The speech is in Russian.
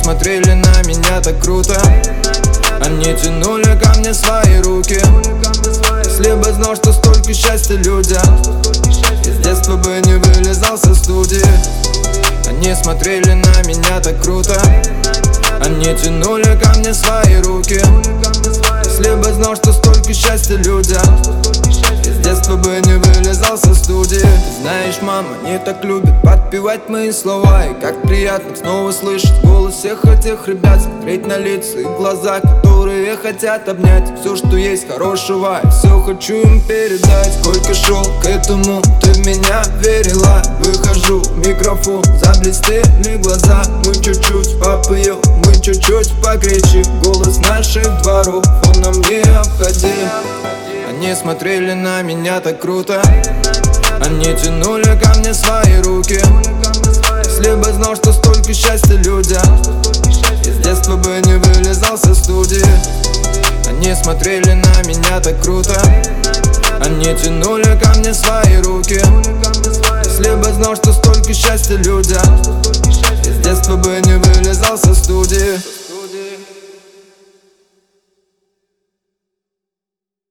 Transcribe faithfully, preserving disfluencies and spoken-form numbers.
смотрели на меня так круто, они тянули ко мне свои руки. Если бы знал, что столько счастья людям, из детства бы не вылезал со студии. Они смотрели на меня так круто, они тянули ко мне свои руки. Если бы знал, что столько счастья людям, из детства бы не вылезал со студии. Ты знаешь, мама не так любит подпевать мои слова, и как приятно снова слышать голос всех этих ребят, смотреть на лица и глаза, которые хотят обнять все, что есть хорошего, и все хочу им передать. Сколько шел к этому, ты в меня верила. Выхожу в микрофон, заблестели глаза. Мы чуть-чуть попоем, мы чуть-чуть покричим. Голос наших дворов, он нам не обходи. Они смотрели на меня так круто, они тянули ко мне свои руки. Если бы знал, что столько счастья людям, из детства бы не вылезал со студии. Они смотрели на меня так круто, они тянули ко мне свои руки. Если бы знал, что столько счастья людям, из детства бы не вылезал со студии.